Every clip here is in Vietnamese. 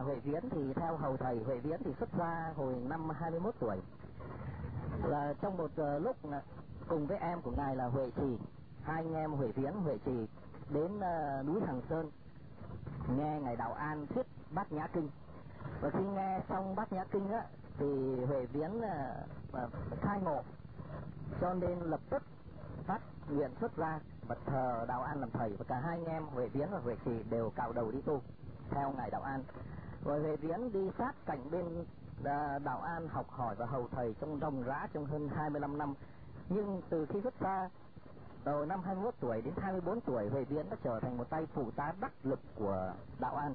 Huệ Viễn thì theo hầu thầy Huệ Viễn thì xuất gia hồi năm 21 tuổi. Là trong một lúc cùng với em của ngài là Huệ Trì, hai anh em Huệ Viễn, Huệ Trì đến núi Hằng Sơn nghe ngài Đạo An thuyết Bát Nhã Kinh. Và khi nghe xong Bát Nhã Kinh á thì Huệ Viễn khai ngộ, cho nên lập tức phát nguyện xuất gia và thờ Đạo An làm thầy. Và cả hai anh em Huệ Viễn và Huệ Trì đều cạo đầu đi tu theo ngài Đạo An. Rồi Huệ Viễn đi sát cạnh bên Đạo An học hỏi và hầu thầy trong ròng rã trong hơn 25 năm. Nhưng từ khi xuất gia đầu năm 21 tuổi đến 24 tuổi, Huệ Viễn đã trở thành một tay phụ tá đắc lực của Đạo An.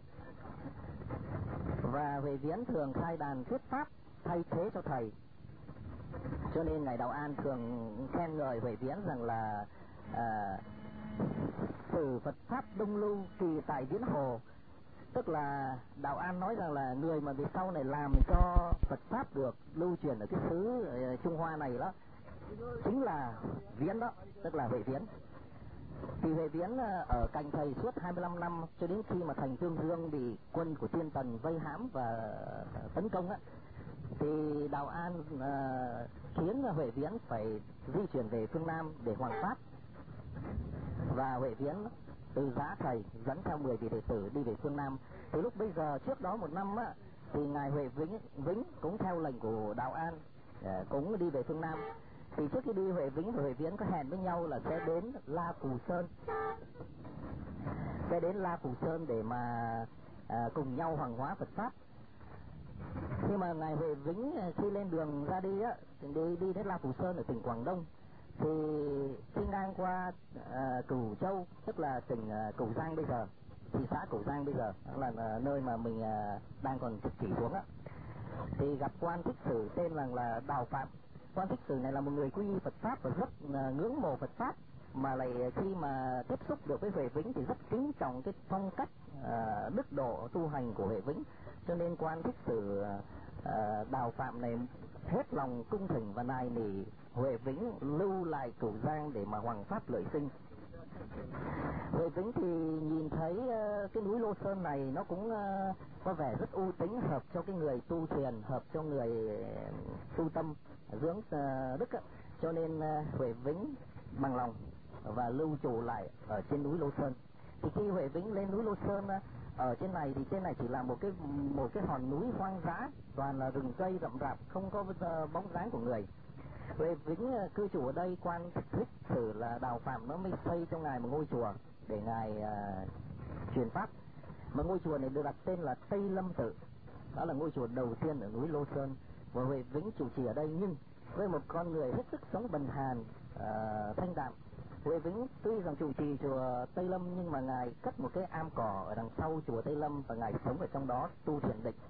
Và Huệ Viễn thường khai đàn thuyết pháp thay thế cho thầy. Cho nên ngài Đạo An thường khen ngợi Huệ Viễn rằng là sử Phật pháp đông lưu kỳ tại Viễn Hồ. Tức là Đạo An nói rằng là người mà về sau này làm cho Phật pháp được lưu truyền ở cái xứ Trung Hoa này đó chính là Viễn đó, tức là Huệ Viễn. Thì Huệ Viễn ở cạnh thầy suốt 25 năm cho đến khi mà thành Tương Dương bị quân của Tiên Tần vây hãm và tấn công á, thì Đạo An khiến Huệ Viễn phải di chuyển về phương Nam để hoằng pháp. Và Huệ Viễn từ giá thầy dẫn theo 10 vị đệ tử đi về phương Nam. Từ lúc bây giờ trước đó một năm á, thì ngài Huệ Vĩnh cũng theo lệnh của Đạo An cũng đi về phương Nam. Thì trước khi đi, Huệ Vĩnh và Huệ Viễn có hẹn với nhau là sẽ đến La Phù Sơn, để mà cùng nhau hoàng hóa Phật pháp. Nhưng mà ngài Huệ Vĩnh khi lên đường ra đi á, đi đến La Phù Sơn ở tỉnh Quảng Đông, thì khi ngang qua Cửu Châu, tức là tỉnh Cửu Giang bây giờ, thị xã Cửu Giang bây giờ, đó là nơi mà mình đang còn chỉ xuống á, thì gặp quan thích sử tên là Đào Phạm. Quan thích sử này là một người quy y Phật pháp và rất ngưỡng mộ Phật pháp, mà lại khi mà tiếp xúc được với Huệ Vĩnh thì rất kính trọng cái phong cách đức độ tu hành của Huệ Vĩnh. Cho nên quan thích sử Đào Phạm này hết lòng cung thỉnh và nài nỉ Huệ Vĩnh lưu lại Cửu Giang để mà hoằng pháp lợi sinh. Huệ Vĩnh thì nhìn thấy cái núi Lô Sơn này nó cũng có vẻ rất ưu tính, hợp cho cái người tu thiền, hợp cho người tu tâm dưỡng đức á. Cho nên Huệ Vĩnh bằng lòng và lưu trụ lại ở trên núi Lô Sơn. Thì khi Huệ Vĩnh lên núi Lô Sơn, ở trên này thì trên này chỉ là một cái hòn núi hoang dã, toàn là rừng cây rậm rạp, không có bóng dáng của người. Huệ Vĩnh cư trú ở đây, quan thích sử là Đào Phạm nó mới xây cho ngài một ngôi chùa để ngài truyền pháp. Mà ngôi chùa này được đặt tên là Tây Lâm Tự. Đó là ngôi chùa đầu tiên ở núi Lô Sơn, và Huệ Vĩnh trụ trì ở đây. Nhưng với một con người hết sức sống bần hàn, thanh đạm, Huệ Vĩnh tuy rằng trụ trì chùa Tây Lâm nhưng mà ngài cất một cái am cỏ ở đằng sau chùa Tây Lâm và ngài sống ở trong đó tu thiền định,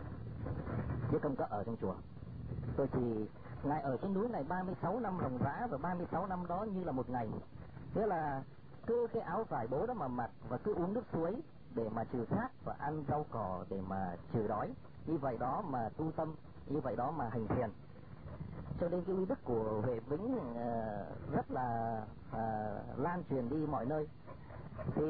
chứ không có ở trong chùa. Tôi thì ngài ở trên núi này 36 năm ròng rã, và 36 năm đó như là một ngày. Thế là cứ cái áo vải bố đó mà mặc, và cứ uống nước suối để mà trừ khát và ăn rau cỏ để mà trừ đói. Như vậy đó mà tu tâm, như vậy đó mà hành thiền. Cho nên cái uy đức của Huệ Vĩnh rất là lan truyền đi mọi nơi. Thì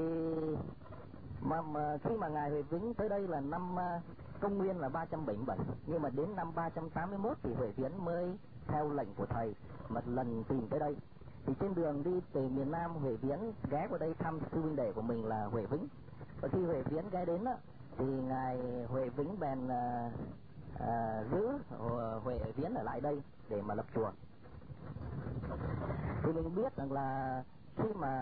mà khi mà ngài Huệ Vĩnh tới đây là năm công nguyên là 377, nhưng mà đến năm 381 thì Huệ Viễn mới theo lệnh của thầy một lần tìm tới đây. Thì trên đường đi từ miền Nam, Huệ Viễn ghé qua đây thăm sư huynh đệ của mình là Huệ Vĩnh. Và khi Huệ Viễn ghé đến á, thì ngài Huệ Vĩnh bèn giữ Huệ Viễn ở lại đây để mà lập chùa. Thì mình biết rằng là khi mà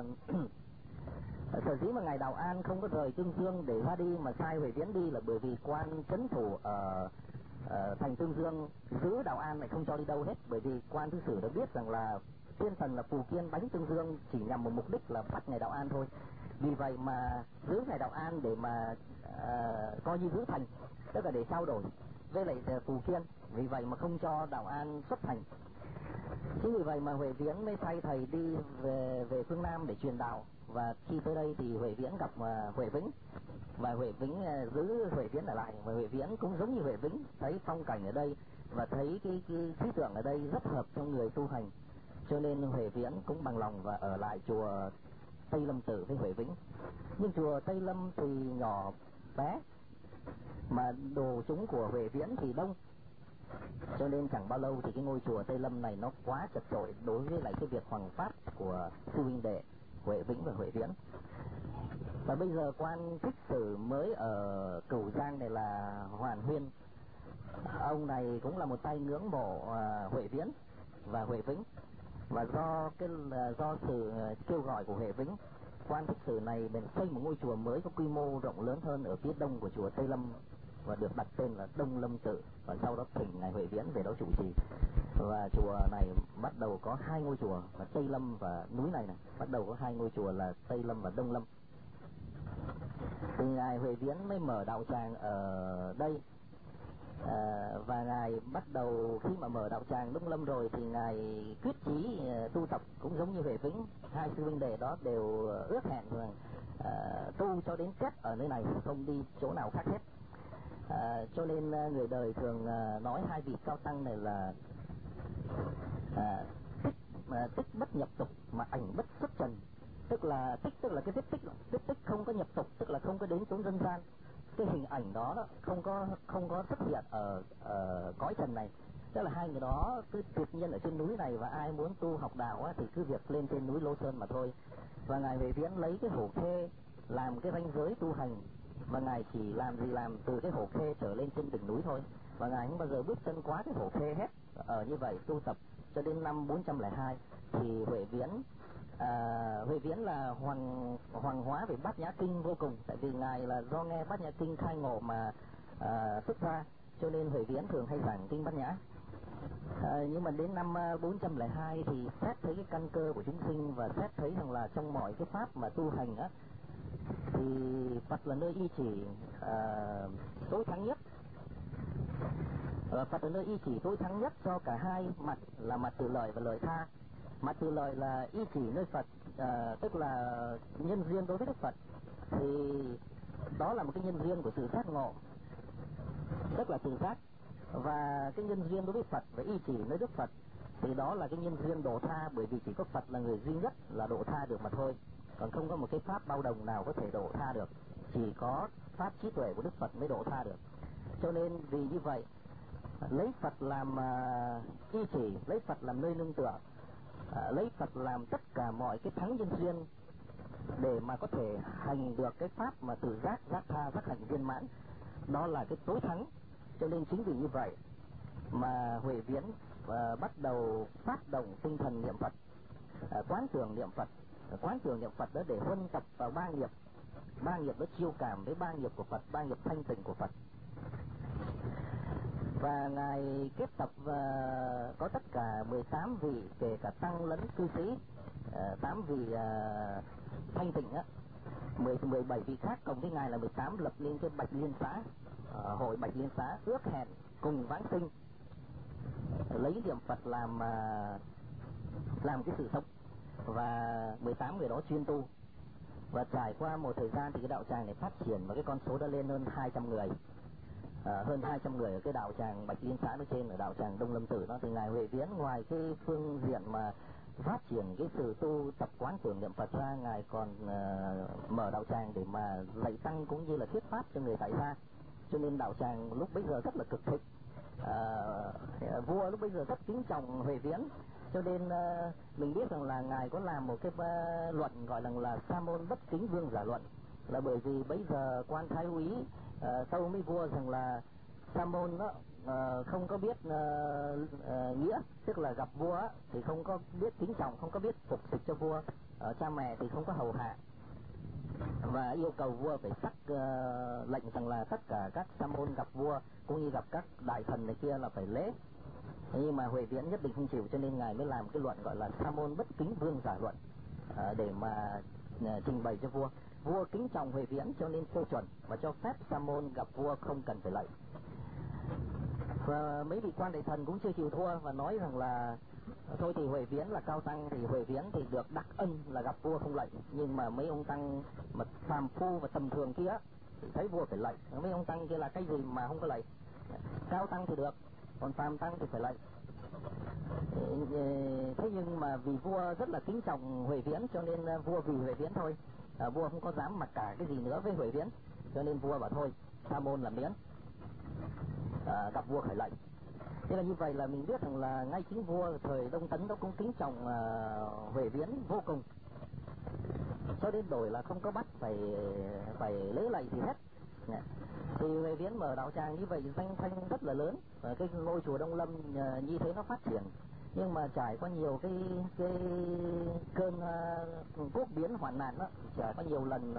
sở dĩ mà ngài Đạo An không có rời Tương Dương để ra đi mà sai Huệ Viễn đi là bởi vì quan trấn thủ ở thành Tương Dương giữ Đạo An lại không cho đi đâu hết. Bởi vì quan thứ sử đã biết rằng là Tiên Tần là phù kiên đánh Tương Dương chỉ nhằm một mục đích là bắt ngài Đạo An thôi. Vì vậy mà giữ ngài Đạo An để mà coi như giữ thành, tức là để trao đổi với lại phù kiên. Vì vậy mà không cho Đạo An xuất thành. Chính vì vậy mà Huệ Viễn mới thay thầy đi về phương Nam để truyền đạo. Và khi tới đây thì Huệ Viễn gặp Huệ Vĩnh, và Huệ Vĩnh giữ Huệ Viễn ở lại. Và Huệ Viễn cũng giống như Huệ Vĩnh, thấy phong cảnh ở đây và thấy cái khí tượng ở đây rất hợp cho người tu hành, cho nên Huệ Viễn cũng bằng lòng và ở lại chùa Tây Lâm Tự với Huệ Vĩnh. Nhưng chùa Tây Lâm thì nhỏ bé, mà đồ chúng của Huệ Viễn thì đông, cho nên chẳng bao lâu thì cái ngôi chùa Tây Lâm này nó quá chật chội đối với lại cái việc hoằng pháp của sư huynh đệ Huệ Vĩnh và Huệ Viễn. Và bây giờ quan thích sử mới ở Cửu Giang này là Hoàn Huyên, ông này cũng là một tay ngưỡng mộ Huệ Viễn và Huệ Vĩnh, và do sự kêu gọi của Huệ Vĩnh, quan thích sử này bèn xây một ngôi chùa mới có quy mô rộng lớn hơn ở phía đông của chùa Tây Lâm và được đặt tên là Đông Lâm Tự, và sau đó thỉnh ngài Huệ Viễn về đó trụ trì. Và chùa này bắt đầu có 2 ngôi chùa, và Tây Lâm và núi này bắt đầu có 2 ngôi chùa là Tây Lâm và Đông Lâm. Thì ngài Huệ Viễn mới mở đạo tràng ở đây. Và ngài bắt đầu khi mà mở đạo tràng Đông Lâm rồi thì ngài quyết chí tu tập cũng giống như Huệ Vĩnh. 2 sư huynh đệ đó đều ước hẹn rằng tu cho đến chết ở nơi này, không đi chỗ nào khác hết. Cho nên người đời thường nói 2 vị cao tăng này là tích bất nhập tục mà ảnh bất xuất trần. Tức là cái tích không có nhập tục, tức là không có đến chốn dân gian. Cái hình ảnh đó không có xuất hiện ở cõi trần này. Tức là 2 người đó cứ tuyệt nhiên ở trên núi này, và ai muốn tu học đạo thì cứ việc lên trên núi Lô Sơn mà thôi. Và ngài Huệ Viễn lấy cái hổ khê làm cái ranh giới tu hành, và ngài chỉ làm từ cái hổ khê trở lên trên đỉnh núi thôi, và ngài không bao giờ bước chân quá cái hổ khê hết. Ở như vậy tu tập cho đến năm 402 thì Huệ Viễn là hoàng hóa về Bát Nhã Kinh vô cùng, tại vì ngài là do nghe Bát Nhã Kinh khai ngộ mà xuất ra, cho nên Huệ Viễn thường hay giảng kinh Bát Nhã. Nhưng mà đến năm 402 thì xét thấy cái căn cơ của chúng sinh, và xét thấy rằng là trong mọi cái pháp mà tu hành thì Phật là nơi y chỉ tối thắng nhất. Phật là nơi y chỉ tối thắng nhất cho cả 2 mặt, là mặt từ lợi và lợi tha. Mặt từ lợi là y chỉ nơi Phật, tức là nhân duyên đối với Đức Phật, thì đó là một cái nhân duyên của sự giác ngộ, tức là tự giác. Và cái nhân duyên đối với Phật và y chỉ nơi Đức Phật thì đó là cái nhân duyên độ tha, bởi vì chỉ có Phật là người duy nhất là độ tha được mà thôi, còn không có một cái pháp bao đồng nào có thể độ tha được, chỉ có pháp trí tuệ của Đức Phật mới độ tha được. Cho nên vì như vậy, lấy Phật làm y chỉ, lấy Phật làm nơi nương tựa, lấy Phật làm tất cả mọi cái thắng nhân duyên để mà có thể hành được cái pháp mà từ giác tha, giác hành viên mãn, đó là cái tối thắng. Cho nên chính vì như vậy mà Huệ Viễn bắt đầu phát động tinh thần niệm Phật, quán tưởng niệm Phật đó để huân tập vào 3 nghiệp. 3 nghiệp đó chiêu cảm với 3 nghiệp của Phật, 3 nghiệp thanh tịnh của Phật. Và ngài kết tập có tất cả 18 vị, kể cả tăng lẫn cư sĩ, 8 vị thanh tịnh 17 vị khác cộng với ngài là 18, lập nên cái Bạch Liên Xá, hội Bạch Liên Xá, ước hẹn cùng vãng sinh, lấy niệm Phật làm cái sự sống. Và 18 người đó chuyên tu, và trải qua một thời gian thì cái đạo tràng này phát triển, và cái con số đã lên hơn 200 người. Hơn 200 người ở cái đạo tràng Bạch Liên Xã nói trên, ở đạo tràng Đông Lâm Tử đó. Thì ngài Huệ Viễn ngoài cái phương diện mà phát triển cái sự tu tập quán tưởng niệm Phật ra, ngài còn mở đạo tràng để mà dạy tăng cũng như là thuyết pháp cho người tại gia. Cho nên đạo tràng lúc bấy giờ rất là cực thịnh. Vua lúc bấy giờ rất kính trọng Huệ Viễn, cho nên mình biết rằng là ngài có làm một cái luận gọi là Sa môn bất kính vương giả luận, là bởi vì bấy giờ quan thái úy tâu với vua rằng là Sa môn đó không có biết nghĩa, tức là gặp vua thì không có biết kính trọng, không có biết phục dịch cho vua, cha mẹ thì không có hầu hạ, và yêu cầu vua phải sắc lệnh rằng là tất cả các sa môn gặp vua cũng như gặp các đại thần này kia là phải lễ. Nhưng mà Huệ Viễn nhất định không chịu, cho nên ngài mới làm cái luận gọi là Sa môn bất kính vương giả luận, để mà trình bày cho vua. Vua kính trọng Huệ Viễn cho nên phê chuẩn và cho phép sa môn gặp vua không cần phải lạy. Và mấy vị quan đại thần cũng chưa chịu thua và nói rằng là thôi thì Huệ Viễn là cao tăng, thì Huệ Viễn thì được đặc ân là gặp vua không lạy, nhưng mà mấy ông tăng mà phàm phu và tầm thường kia thì thấy vua phải lạy. Mấy ông tăng kia là cái gì mà không có lạy, cao tăng thì được, còn phàm tăng thì phải lạy. Thế nhưng mà vì vua rất là kính trọng Huệ Viễn cho nên vua vì Huệ Viễn thôi, vua không có dám mặc cả cái gì nữa với Huệ Viễn, cho nên vua bảo thôi sa môn là miễn, gặp vua khởi lệnh. Thế là như vậy là mình biết rằng là ngay chính vua thời Đông Tấn nó cũng kính trọng Huệ Viễn vô cùng, cho đến đổi là không có bắt phải lễ lạy gì hết. Thì Huệ Viễn mở đạo tràng như vậy danh thanh rất là lớn, và cái ngôi chùa Đông Lâm như thế nó phát triển. Nhưng mà trải qua nhiều cái cơn quốc biến hoạn nạn đó, trải qua nhiều lần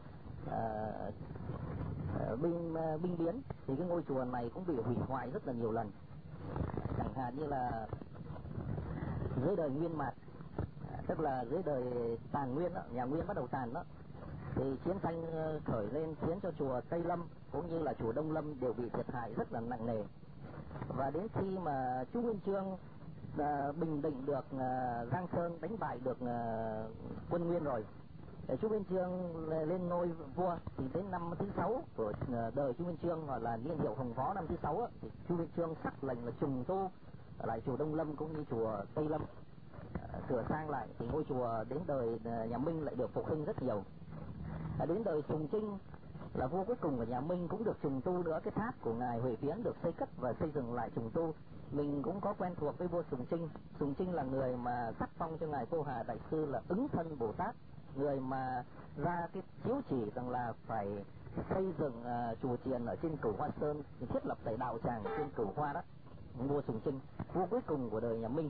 binh biến, thì cái ngôi chùa này cũng bị hủy hoại rất là nhiều lần. Chẳng hạn như là dưới đời Nguyên Mạt, tức là dưới đời Tàn Nguyên đó, nhà Nguyên bắt đầu tàn đó, thì chiến tranh khởi lên khiến cho chùa Tây Lâm cũng như là chùa Đông Lâm đều bị thiệt hại rất là nặng nề. Và đến khi mà Chu Nguyên Chương bình định được Giang Sơn, đánh bại được quân Nguyên rồi, Chu Nguyên Chương lên ngôi vua, thì đến năm thứ 6 của đời Chu Nguyên Chương, gọi là niên hiệu Hồng Võ năm thứ 6 thì Chu Nguyên Chương sắc lệnh là trùng tu lại chùa Đông Lâm cũng như chùa Tây Lâm, sửa sang lại, thì ngôi chùa đến đời nhà Minh lại được phục hưng rất nhiều. Đến đời Sùng Trinh là vua cuối cùng của nhà Minh cũng được trùng tu nữa, cái tháp của ngài Huệ Viễn được xây cất và xây dựng lại trùng tu. Mình cũng có quen thuộc với vua Sùng Trinh. Sùng Trinh là người mà sắc phong cho ngài Cô Hà Đại Sư là ứng thân Bồ Tát, người mà ra cái chiếu chỉ rằng là phải xây dựng chùa chiền ở trên Cửu Hoa Sơn, thiết lập tại đạo tràng trên Cửu Hoa đó. Vua Sùng Trinh, vua cuối cùng của đời nhà Minh.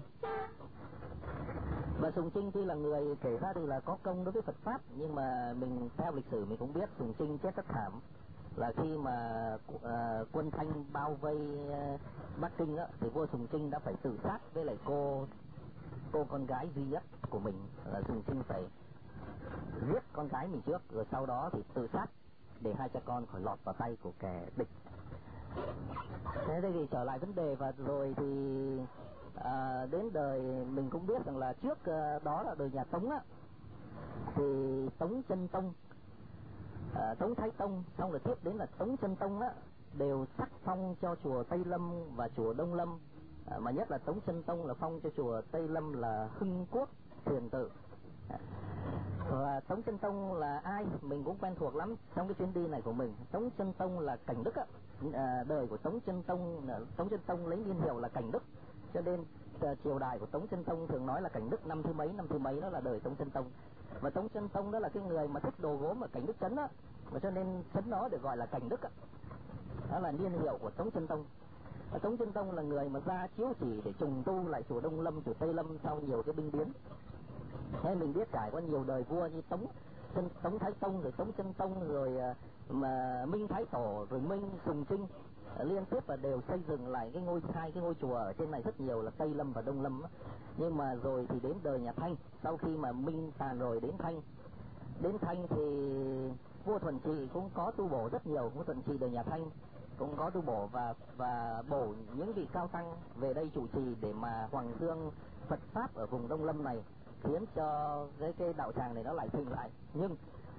Và Sùng Trinh tuy là người kể ra thì là có công đối với Phật pháp, nhưng mà mình theo lịch sử mình cũng biết Sùng Trinh chết rất thảm. Là khi mà quân Thanh bao vây Bắc Kinh á, thì vua Sùng Trinh đã phải tự sát với lại cô con gái duy nhất của mình, là Sùng Trinh phải giết con gái mình trước, rồi sau đó thì tự sát để hai cha con khỏi lọt vào tay của kẻ địch. Thế thì trở lại vấn đề, và rồi thì đến đời mình cũng biết rằng là trước đó là đời nhà Tống á, thì Tống Chân Tông, Tống Thái Tông, xong rồi tiếp đến là Tống Chân Tông á, đều sắc phong cho chùa Tây Lâm và chùa Đông Lâm, mà nhất là Tống Chân Tông là phong cho chùa Tây Lâm là Hưng Quốc Thiền Tự. Và Tống Chân Tông là ai mình cũng quen thuộc lắm trong cái chuyến đi này của mình. Tống Chân Tông là Cảnh Đức á, đời của Tống Chân Tông lấy niên hiệu là Cảnh Đức, cho nên triều đại của Tống Chân Tông thường nói là Cảnh Đức năm thứ mấy đó là đời Tống Chân Tông. Và Tống Chân Tông đó là cái người mà thích đồ gốm ở Cảnh Đức Trấn á, và cho nên trấn đó được gọi là Cảnh Đức á. Đó là niên hiệu của Tống Chân Tông. Tống Chân Tông là người mà ra chiếu chỉ để trùng tu lại chùa Đông Lâm, chùa Tây Lâm sau nhiều cái binh biến. Thế mình biết trải qua nhiều đời vua như Tống Thái Tông, rồi Tống Chân Tông, rồi mà Minh Thái Tổ, rồi Minh Sùng Trinh, liên tiếp và đều xây dựng lại hai cái ngôi chùa ở trên này rất nhiều, là Tây Lâm và Đông Lâm. Nhưng mà rồi thì đến đời nhà Thanh, sau khi mà Minh tàn rồi đến Thanh thì vua Thuận Trị cũng có tu bổ rất nhiều. Vua Thuận Trị đời nhà Thanh cũng có tu bổ và bổ những vị cao tăng về đây trụ trì để mà hoằng dương Phật pháp ở vùng Đông Lâm này, khiến cho cái đạo tràng này nó lại thịnh lại. Nhưng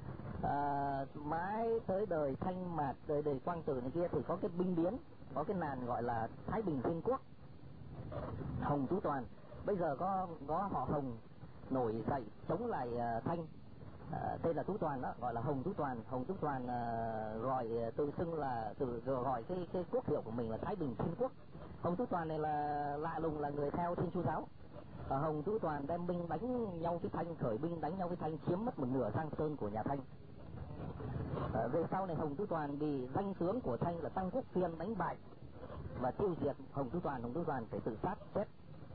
mãi tới đời Thanh Mạt, đời Quang Tử này kia thì có cái binh biến, có cái nạn gọi là Thái Bình Thiên Quốc, Hồng Tú Toàn. Bây giờ có họ Hồng nổi dậy chống lại Thanh, tên là Tú Toàn đó, gọi là Hồng Tú Toàn. Hồng Tú Toàn gọi tự xưng là gọi cái quốc hiệu của mình là Thái Bình Thiên Quốc. Hồng Tú Toàn này là lạ lùng là người theo Thiên Chúa giáo. Hồng Tú Toàn đem binh đánh nhau với Thanh, khởi binh đánh nhau với Thanh, chiếm mất một nửa Giang Sơn của nhà Thanh. Về sau này Hồng Tú Toàn bị danh tướng của Thanh là Tăng Quốc Phiên đánh bại và tiêu diệt Hồng Tú Toàn phải tự sát chết.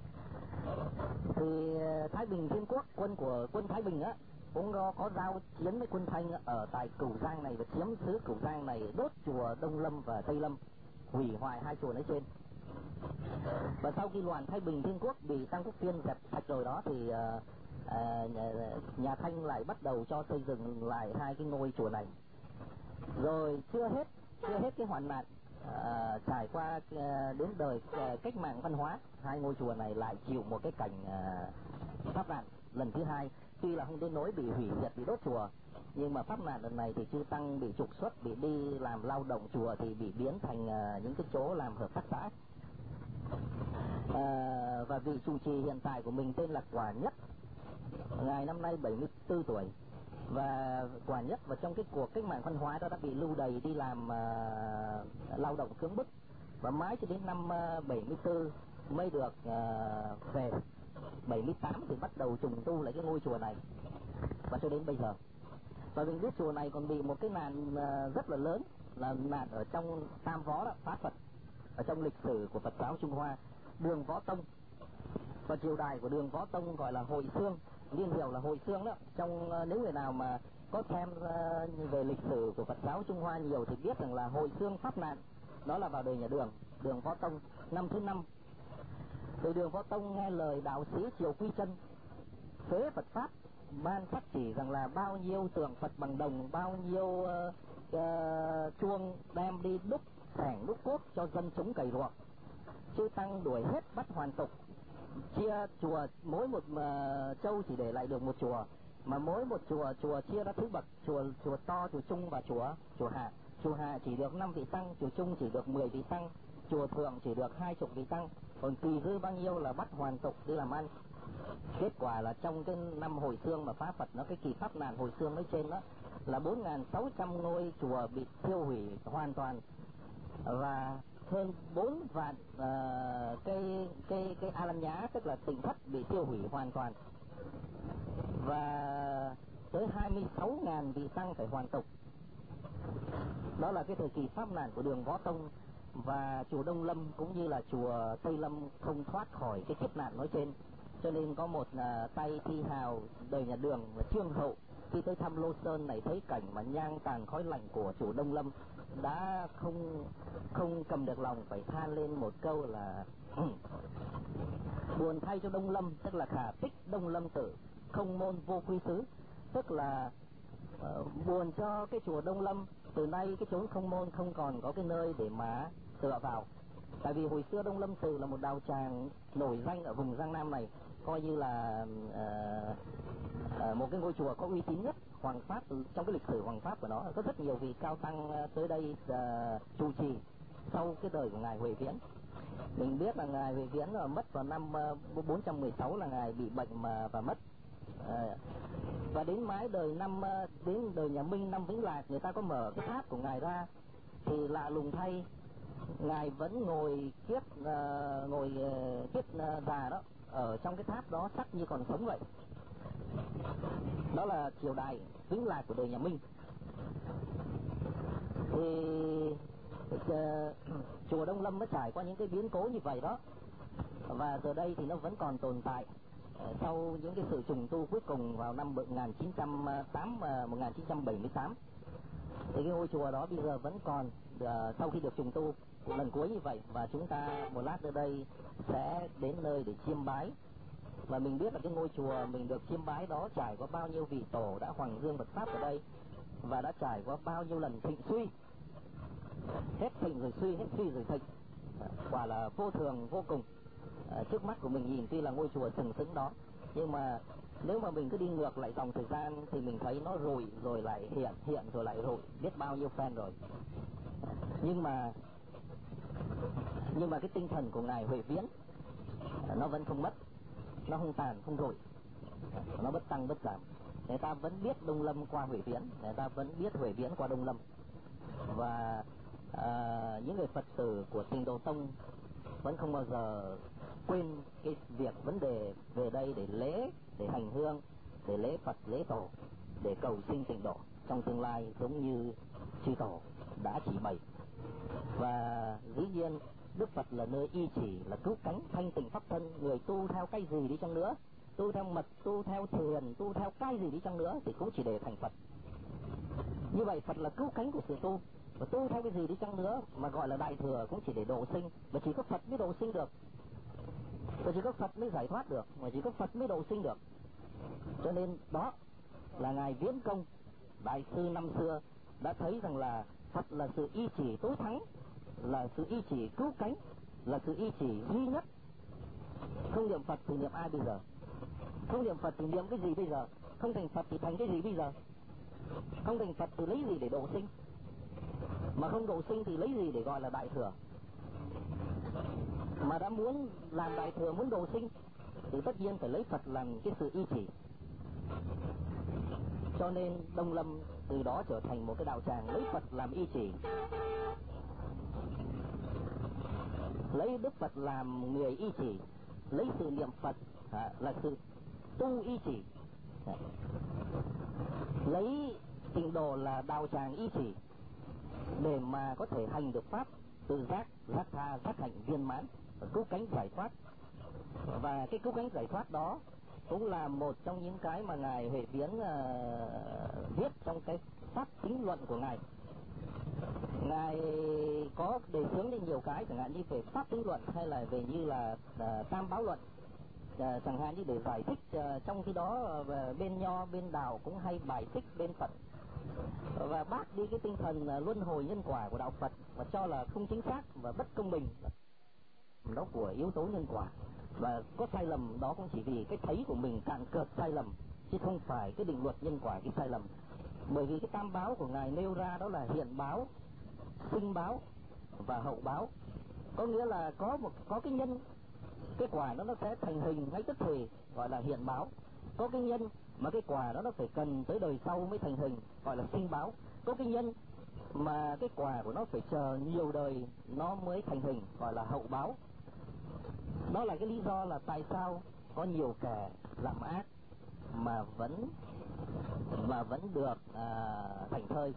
Thì Thái Bình Thiên Quốc, quân Thái Bình á, cũng có giao chiến với quân Thanh ở tại Cửu Giang này, và chiếm xứ Cửu Giang này, đốt chùa Đông Lâm và Tây Lâm, hủy hoại hai chùa nói trên. Và sau khi loạn Thái Bình Thiên Quốc bị Tăng Quốc Phiên dẹp sạch rồi đó, thì nhà Thanh lại bắt đầu cho xây dựng lại hai cái ngôi chùa này. Rồi chưa hết cái hoạn nạn, trải qua đến đời cách mạng văn hóa, hai ngôi chùa này lại chịu một cái cảnh pháp nạn lần thứ hai. Tuy là không đến nỗi bị hủy diệt, bị đốt chùa, nhưng mà pháp nạn lần này thì chư tăng bị trục xuất, bị đi làm lao động chùa thì bị biến thành những cái chỗ làm hợp tác xã. Và vị trụ trì hiện tại của mình tên là Quả Nhất, ngài năm nay 74 tuổi. Và Quả Nhất vào trong cái cuộc cách mạng văn hóa đó đã bị lưu đày đi làm lao động cưỡng bức, và mãi cho đến năm 74 mới được về. 78 thì bắt đầu trùng tu lại cái ngôi chùa này, và cho đến bây giờ. Và mình biết chùa này còn bị một cái nạn rất là lớn, là nạn ở trong Tam Võ đó, phá Phật ở trong lịch sử của Phật giáo Trung Hoa. Đường Võ Tông và triều đại của Đường Võ Tông gọi là Hội Xương, niên hiệu là Hội Xương đó. Trong nếu người nào mà có xem về lịch sử của Phật giáo Trung Hoa nhiều thì biết rằng là Hội Xương pháp nạn đó là vào đời nhà Đường Võ Tông năm thứ 5. Từ Đường Võ Tông nghe lời đạo sĩ Triều Quy Chân phế Phật pháp, ban pháp chỉ rằng là bao nhiêu tượng Phật bằng đồng, bao nhiêu chuông đem đi đúc sẻng đúc cốt cho dân chúng cày ruộng. Chư tăng đuổi hết bắt hoàn tục, chia chùa, mỗi một châu chỉ để lại được một chùa, mà mỗi một chùa chia ra thứ bậc, chùa to, chùa trung và chùa hạ. Chùa hạ chỉ được 5 vị tăng, chùa trung chỉ được 10 vị tăng, chùa thượng chỉ được 20 vị tăng, còn tùy dư bao nhiêu là bắt hoàn tục đi làm ăn. Kết quả là trong cái năm Hồi Xương mà phá Phật, nó cái kỳ pháp nạn Hồi Xương nói trên đó là 4.600 ngôi chùa bị tiêu hủy hoàn toàn, và hơn 4 vạn cái A Lan Nhã, tức là tỉnh thất, bị tiêu hủy hoàn toàn, và tới 26.000 vị tăng phải hoàn tục. Đó là cái thời kỳ pháp nạn của Đường Võ Tông. Và chùa Đông Lâm cũng như là chùa Tây Lâm không thoát khỏi cái kiếp nạn nói trên. Cho nên có một tay thi hào đời nhà Đường và Trương Hậu khi tới thăm Lô Sơn này, thấy cảnh mà nhang tàn khói lạnh của chùa Đông Lâm, đã không cầm được lòng phải than lên một câu là buồn thay cho Đông Lâm, tức là khả tích Đông Lâm tử, không môn vô quy xứ. Tức là buồn cho cái chùa Đông Lâm, từ nay cái chốn không môn không còn có cái nơi để mà tựa vào. Tại vì hồi xưa Đông Lâm Tự là một đạo tràng nổi danh ở vùng Giang Nam này, coi như là một cái ngôi chùa có uy tín nhất Hoàng Pháp trong cái lịch sử Hoàng Pháp của nó. Có rất nhiều vị cao tăng tới đây trụ trì sau cái đời của ngài Huệ Viễn. Mình biết là ngài Huệ Viễn mất vào năm 416 là ngài bị bệnh và mất. Và đến mãi đến đời nhà Minh năm Vĩnh Lạc, người ta có mở cái tháp của ngài ra thì lạ lùng thay, ngài vẫn ngồi kiết già đó ở trong cái tháp đó, sắc như còn sống vậy. Đó là triều đại Vĩnh Lạc của đời nhà Minh. Thì chùa Đông Lâm mới trải qua những cái biến cố như vậy đó, và giờ đây thì nó vẫn còn tồn tại sau những cái sự trùng tu cuối cùng vào năm 1978. Thì cái ngôi chùa đó bây giờ vẫn còn sau khi được trùng tu lần cuối như vậy, và chúng ta một lát nữa đây sẽ đến nơi để chiêm bái. Và mình biết là cái ngôi chùa mình được chiêm bái đó trải qua bao nhiêu vị tổ đã hoằng dương Phật pháp ở đây, và đã trải qua bao nhiêu lần thịnh suy, hết thịnh rồi suy, hết suy rồi thịnh, quả là vô thường vô cùng. Trước mắt của mình nhìn tuy là ngôi chùa sừng sững đó, nhưng mà nếu mà mình cứ đi ngược lại dòng thời gian thì mình thấy nó rụi rồi lại hiện rồi lại rụi biết bao nhiêu phen rồi. Nhưng mà cái tinh thần của ngài Huệ Viễn nó vẫn không mất, nó không tàn không rụi, nó bất tăng bất giảm. Người ta vẫn biết Đông Lâm qua Huệ Viễn, người ta vẫn biết Huệ Viễn qua Đông Lâm. Và những người Phật tử của Tịnh Độ Tông vẫn không bao giờ quên cái việc vấn đề về đây để lễ, để hành hương, để lễ Phật lễ Tổ, để cầu sinh tịnh độ trong tương lai giống như chư Tổ đã chỉ bày. Và dĩ nhiên Đức Phật là nơi y chỉ, là cứu cánh thanh tịnh pháp thân. Người tu theo cái gì đi chăng nữa, tu theo mật, tu theo thiền, tu theo cái gì đi chăng nữa thì cũng chỉ để thành Phật. Như vậy Phật là cứu cánh của sự tu, và tu theo cái gì đi chăng nữa mà gọi là đại thừa cũng chỉ để độ sinh. Và chỉ có Phật mới độ sinh được, và chỉ có Phật mới giải thoát được, và chỉ có Phật mới độ sinh được. Cho nên đó là ngài Viễn Công, đại sư năm xưa đã thấy rằng là Phật là sự y chỉ tối thắng, là sự y chỉ cứu cánh, là sự y chỉ duy nhất. Không niệm Phật thì niệm ai bây giờ? Không niệm Phật thì niệm cái gì bây giờ? Không thành Phật thì thành cái gì bây giờ? Không thành Phật thì lấy gì để độ sinh? Mà không độ sinh thì lấy gì để gọi là đại thừa? Mà đã muốn làm đại thừa, muốn độ sinh thì tất nhiên phải lấy Phật làm cái sự y chỉ. Cho nên Đông Lâm từ đó trở thành một cái đạo tràng lấy Phật làm y chỉ. lấy Đức Phật làm người y chỉ, lấy sự niệm Phật là sự tu y chỉ, lấy tịnh độ là đạo tràng y chỉ, để mà có thể hành được pháp tự giác, giác tha, giác hạnh viên mãn, cứu cánh giải thoát. Và cái cứu cánh giải thoát đó cũng là một trong những cái mà ngài Huệ Viếng viết trong cái pháp chính luận của ngài. Ngài có đề xướng lên nhiều cái, chẳng hạn như về pháp tính luận hay là về như là tam báo luận, chẳng hạn như để giải thích. Trong khi đó bên Nho, bên Đạo cũng hay bài thích bên Phật và bác đi cái tinh thần luân hồi nhân quả của đạo Phật và cho là không chính xác và bất công bình, đó của yếu tố nhân quả. Và có sai lầm đó cũng chỉ vì cái thấy của mình cạn cợt sai lầm, chứ không phải cái định luật nhân quả cái sai lầm. Bởi vì cái tam báo của ngài nêu ra đó là hiện báo, sinh báo và hậu báo. Có nghĩa là có cái nhân, cái quả nó sẽ thành hình ngay tức thì, gọi là hiện báo. Có cái nhân mà cái quả đó nó phải cần tới đời sau mới thành hình, gọi là sinh báo. Có cái nhân mà cái quả của nó phải chờ nhiều đời nó mới thành hình, gọi là hậu báo. Đó là cái lý do là tại sao có nhiều kẻ làm ác mà vẫn được thành thơi,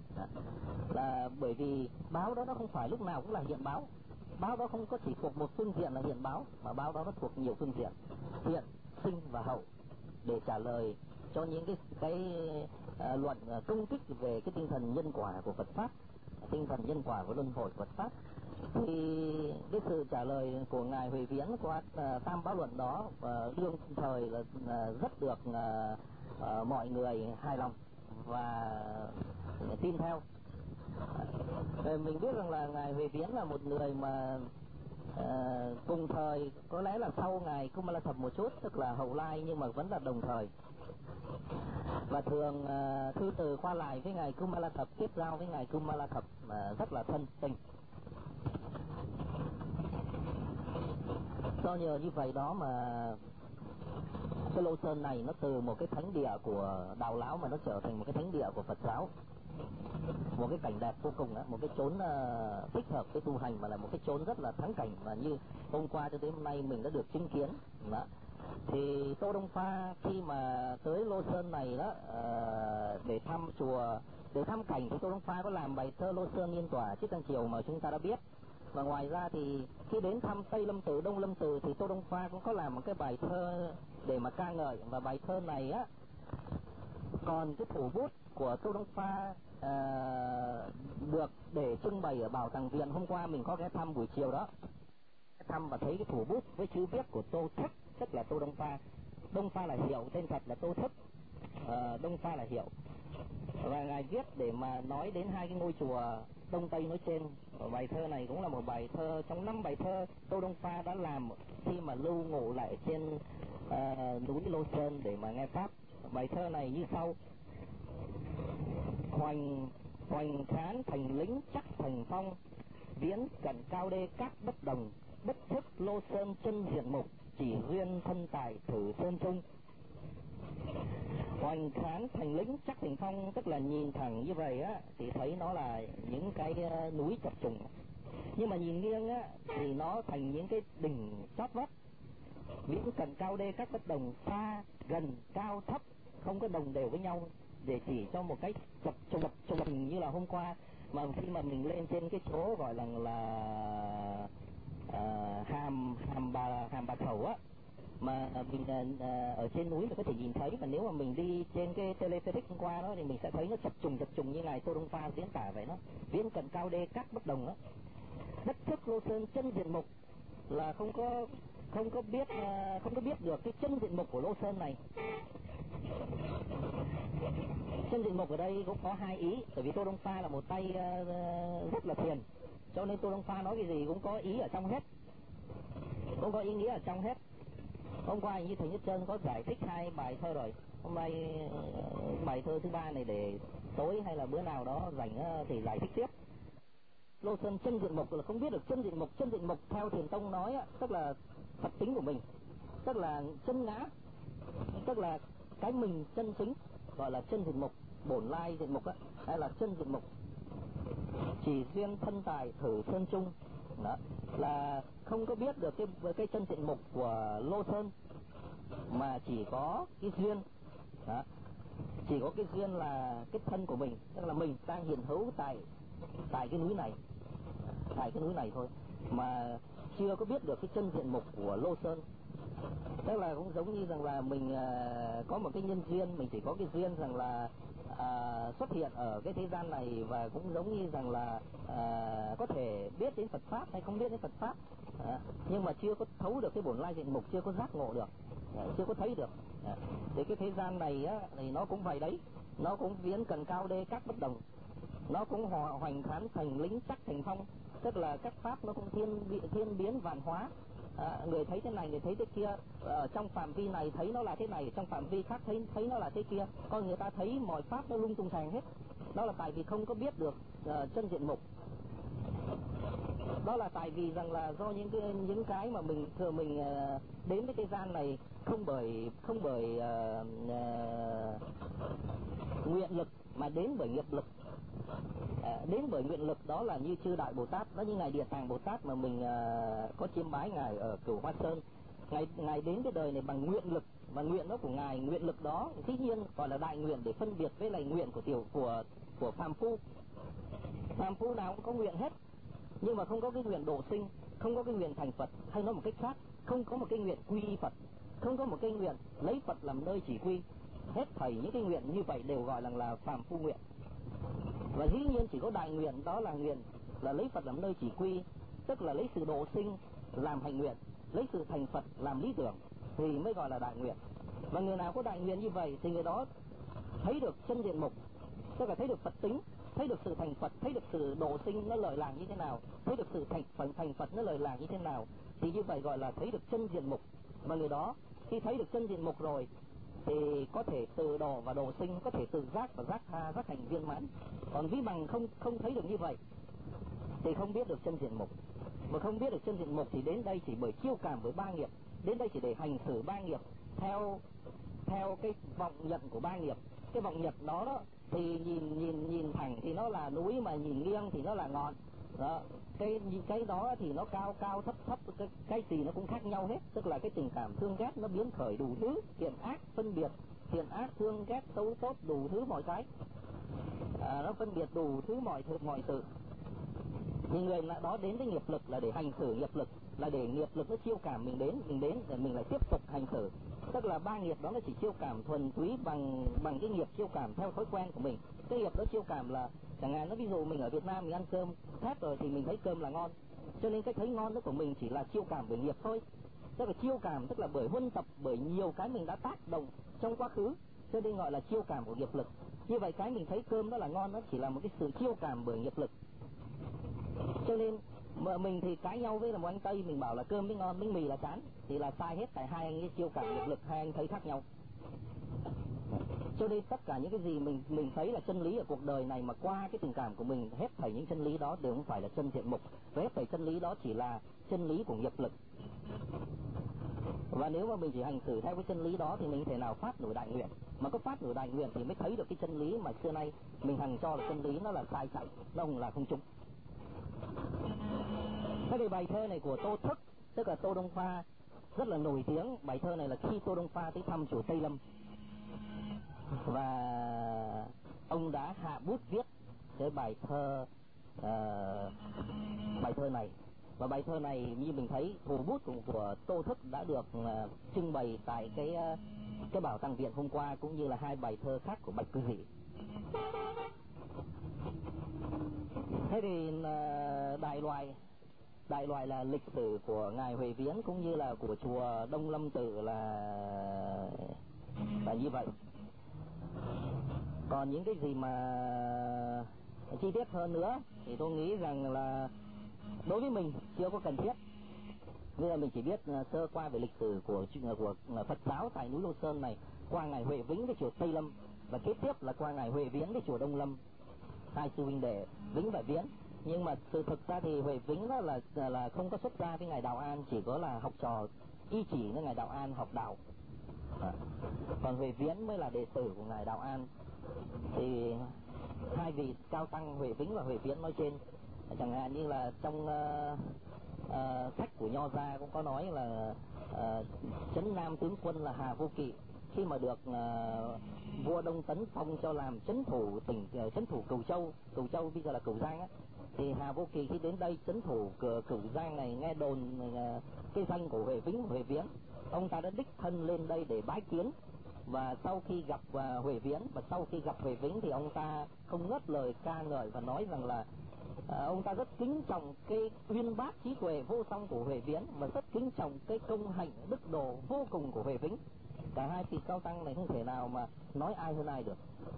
là bởi vì báo đó nó không phải lúc nào cũng là hiện báo. Báo đó không có chỉ thuộc một phương diện là hiện báo, mà báo đó nó thuộc nhiều phương diện, hiện, sinh và hậu, để trả lời cho những cái luận công kích về cái tinh thần nhân quả của Phật pháp, tinh thần nhân quả của luân hồi Phật pháp. Thì cái sự trả lời của ngài Huệ Viếng qua tam báo luận đó đương thời là rất được mọi người hài lòng và tin theo. Mình biết rằng là ngài Huệ Viếng là một người mà cùng thời, có lẽ là sau ngài Kumala Thập một chút, tức là hậu lai nhưng mà vẫn là đồng thời, và thường thư từ qua lại với ngài Kumala Thập, tiếp giao với ngài Kumala Thập rất là thân tình. Do nhờ như vậy đó mà cái Lô Sơn này nó từ một cái thánh địa của đạo lão mà nó trở thành một cái thánh địa của Phật giáo. Một cái cảnh đẹp vô cùng đó, một cái chốn thích hợp với tu hành, mà là một cái chốn rất là thắng cảnh, mà như hôm qua cho đến hôm nay mình đã được chứng kiến đó. Thì Tô Đông Pha khi mà tới Lô Sơn này đó để thăm chùa, để thăm cảnh, thì Tô Đông Pha có làm bài thơ Lô Sơn Yên Tỏa Chiết Tăng Chiều mà chúng ta đã biết. Và ngoài ra thì khi đến thăm Tây Lâm Tử, Đông Lâm Tử thì Tô Đông Pha cũng có làm một cái bài thơ để mà ca ngợi. Và bài thơ này á, còn cái thủ bút của Tô Đông Pha được để trưng bày ở Bảo tàng Viện. Hôm qua mình có ghé thăm buổi chiều đó, thăm và thấy cái thủ bút với chữ viết của Tô Thức, tức là Tô Đông Pha. Đông Pha là hiệu, tên thật là Tô Thức, Đông Pha là hiệu. Và ngài viết để mà nói đến hai cái ngôi chùa Đông Tây nói trên. Bài thơ này cũng là một bài thơ trong 5 bài thơ Tô Đông Pha đã làm khi mà lưu ngụ lại trên núi Lô Sơn để mà nghe pháp. Bài thơ này như sau: hoành khán thành lính chắc thành phong, viễn cận cao đê các bất đồng, bất thức Lô Sơn chân diện mục, chỉ duyên thân tài thử sơn trung. Hoành khán thành lính chắc thành phong, tức là nhìn thẳng như vậy á thì thấy nó là những cái núi chập trùng, nhưng mà nhìn nghiêng á thì nó thành những cái đỉnh chót vót. Viễn cận cao đê các bất đồng, xa gần cao thấp không có đồng đều với nhau, để chỉ cho một cái chập trùng như là hôm qua mà khi mà mình lên trên cái chỗ gọi là hàm bà Thầu á, mà mình ở trên núi mình có thể nhìn thấy, mà nếu mà mình đi trên cái telepheric hôm qua đó thì mình sẽ thấy nó chập trùng như ngài Tô Đông Pha diễn tả vậy. Nó viễn cận cao đê các bất đồng đó, bất thức Lô Sơn chân diện mục, là không có biết được cái chân diện mục của Lô Sơn này. Chân diện mục ở đây cũng có hai ý, bởi vì Tô Đông Pha là một tay rất là thiền, cho nên Tô Đông Pha nói cái gì cũng có ý ở trong hết, cũng có ý nghĩa ở trong hết. Hôm qua như thầy Nhất Trân có giải thích 2 bài thơ rồi, hôm nay bài thơ thứ 3 này để tối hay là bữa nào đó rảnh thì giải thích tiếp. Lô Sơn chân diện mục là không biết được chân diện mục theo Thiền Tông nói tức là Phật tính của mình, tức là chân ngã, tức là cái mình chân chính, gọi là chân diện mục, bổn lai diện mục hay là chân diện mục. Chỉ duyên thân tài thử sơn chung, Đó là không có biết được cái chân diện mục của Lô Sơn, mà chỉ có cái duyên. Đó, chỉ có cái duyên là cái thân của mình, tức là mình đang hiện hữu tại cái núi này, tại cái núi này thôi, mà chưa có biết được cái chân diện mục của Lô Sơn. Tức là cũng giống như rằng là mình có một cái nhân duyên, mình chỉ có cái duyên rằng là xuất hiện ở cái thế gian này, và cũng giống như rằng là có thể biết đến Phật pháp hay không biết đến Phật pháp, nhưng mà chưa có thấu được cái bổn lai diện mục, chưa có giác ngộ được, chưa có thấy được. Thì cái thế gian này á, thì nó cũng vậy đấy, nó cũng viễn cần cao đê các bất đồng, nó cũng hoành thán thành lính chắc thành phong, tức là các pháp nó cũng thiên biến vạn hóa. Người thấy thế này, người thấy thế kia, trong phạm vi này thấy nó là thế này, trong phạm vi khác thấy nó là thế kia, còn người ta thấy mọi pháp nó lung tung sàng hết. Đó là tại vì không có biết được chân diện mục. Đó là tại vì rằng là do những cái mà mình đến với thế gian này không bởi nguyện lực, mà đến bởi nghiệp lực. Đến bởi nguyện lực, đó là như chư Đại Bồ Tát, đó như ngài Địa Tạng Bồ Tát mà mình có chiêm bái ngài ở Cửu Hoa Sơn. Ngài đến cái đời này bằng nguyện lực, và nguyện đó của ngài, nguyện lực đó dĩ nhiên gọi là đại nguyện, để phân biệt với lại nguyện của phàm phu. Phàm phu nào cũng có nguyện hết, nhưng mà không có cái nguyện độ sinh, không có cái nguyện thành Phật, hay nói một cách khác, không có một cái nguyện quy y Phật, không có một cái nguyện lấy Phật làm nơi chỉ quy. Hết thảy những cái nguyện như vậy đều gọi là phàm phu nguyện. Và dĩ nhiên chỉ có đại nguyện, đó là nguyện là lấy Phật làm nơi chỉ quy, tức là lấy sự độ sinh làm hành nguyện, lấy sự thành Phật làm lý tưởng, thì mới gọi là đại nguyện. Và người nào có đại nguyện như vậy thì người đó thấy được chân diện mục, tức là thấy được Phật tính, thấy được sự thành Phật, thấy được sự độ sinh nó lợi lạc như thế nào, thấy được sự thành Phật nó lợi lạc như thế nào, thì như vậy gọi là thấy được chân diện mục. Mà người đó khi thấy được chân diện mục rồi thì có thể tự độ và độ sinh, có thể tự giác và giác tha, giác hành viên mãn. Còn ví bằng không thấy được như vậy thì không biết được chân diện mục. Mà không biết được chân diện mục thì đến đây chỉ bởi chiêu cảm với ba nghiệp, đến đây chỉ để hành xử ba nghiệp theo cái vọng nhận của ba nghiệp. Cái vọng nhận đó thì nhìn thẳng thì nó là núi, mà nhìn nghiêng thì nó là ngọn. Đó, cái đó thì nó cao thấp, cái gì nó cũng khác nhau hết. Tức là cái tình cảm thương ghét nó biến khởi đủ thứ, thiện ác phân biệt, thiện ác thương ghét xấu tốt đủ thứ mọi cái, nó phân biệt đủ thứ mọi sự. Thì người đó đến với nghiệp lực là để hành xử nghiệp lực, là để nghiệp lực nó chiêu cảm mình đến để mình lại tiếp tục hành xử. Tức là ba nghiệp đó nó chỉ chiêu cảm thuần túy bằng cái nghiệp chiêu cảm theo thói quen của mình. Cái nghiệp đó chiêu cảm là chẳng hạn, nó ví dụ mình ở Việt Nam mình ăn cơm thép rồi thì mình thấy cơm là ngon, cho nên cái thấy ngon đó của mình chỉ là chiêu cảm bởi nghiệp thôi. Tức là chiêu cảm, tức là bởi huân tập bởi nhiều cái mình đã tác động trong quá khứ, cho nên gọi là chiêu cảm của nghiệp lực. Như vậy cái mình thấy cơm đó là ngon, nó chỉ là một cái sự chiêu cảm bởi nghiệp lực. Cho nên mà mình thì cãi nhau với là một anh Tây, mình bảo là cơm mới ngon, bánh mì là chán, thì là sai hết, tại hai anh ấy chiêu cảm nghiệp lực, hai anh thấy khác nhau. Cho nên tất cả những cái gì mình thấy là chân lý ở cuộc đời này mà qua cái tình cảm của mình, hết thảy những chân lý đó đều không phải là chân diện mục, và hết thảy chân lý đó chỉ là chân lý của nghiệp lực. Và nếu mà mình chỉ hành xử theo cái chân lý đó thì mình thể nào phát nổi đại nguyện. Mà có phát nổi đại nguyện thì mới thấy được cái chân lý mà xưa nay mình hằng cho là chân lý, nó là sai chạy, nó là không trúng. Thế thì bài thơ này của Tô Thức, tức là Tô Đông Pha, rất là nổi tiếng. Bài thơ này là khi Tô Đông Pha tới thăm chùa Tây Lâm, và ông đã hạ bút viết cái bài thơ này. Và bài thơ này như mình thấy thủ bút của Tô Thức đã được trưng bày tại cái bảo tàng viện hôm qua, cũng như là hai bài thơ khác của Bạch Cư Dị. Thế thì đại loại là lịch sử của ngài Huệ Viễn cũng như là của chùa Đông Lâm Tự là như vậy. Còn những cái gì mà chi tiết hơn nữa thì tôi nghĩ rằng là đối với mình chưa có cần thiết. Bây giờ mình chỉ biết sơ qua về lịch sử của Phật giáo tại núi Lô Sơn này qua ngài Huệ Vĩnh với chùa Tây Lâm, và kế tiếp là qua ngài Huệ Viễn với chùa Đông Lâm, hai sư huynh đệ Vĩnh và Viễn. Nhưng mà sự thực ra thì Huệ Vĩnh đó là không có xuất gia với ngài Đạo An, chỉ có là học trò y chỉ với ngài Đạo An học đạo. Còn Huệ Viễn mới là đệ tử của ngài Đạo An. Thì hai vị cao tăng Huệ Vĩnh và Huệ Viễn nói trên Chẳng hạn như là trong sách của Nho gia cũng có nói là trấn Nam tướng quân là Hà Vô Kỵ, khi mà được vua Đông Tấn phong cho làm trấn thủ Cửu Châu bây giờ là Cửu Giang á, thì Hà Vô Kỵ khi đến đây trấn thủ Cửu Giang này, nghe đồn cái danh của Huệ Vĩnh, Huệ Viễn, ông ta đã đích thân lên đây để bái kiến. Và sau khi gặp Huệ Viễn và sau khi gặp Huệ Vĩnh thì ông ta không ngớt lời ca ngợi và nói rằng là ông ta rất kính trọng cái uyên bác trí tuệ vô song của Huệ Viễn và rất kính trọng cái công hạnh đức độ vô cùng của Huệ Vĩnh. Cả hai vị cao tăng này không thể nào mà nói ai hơn ai được.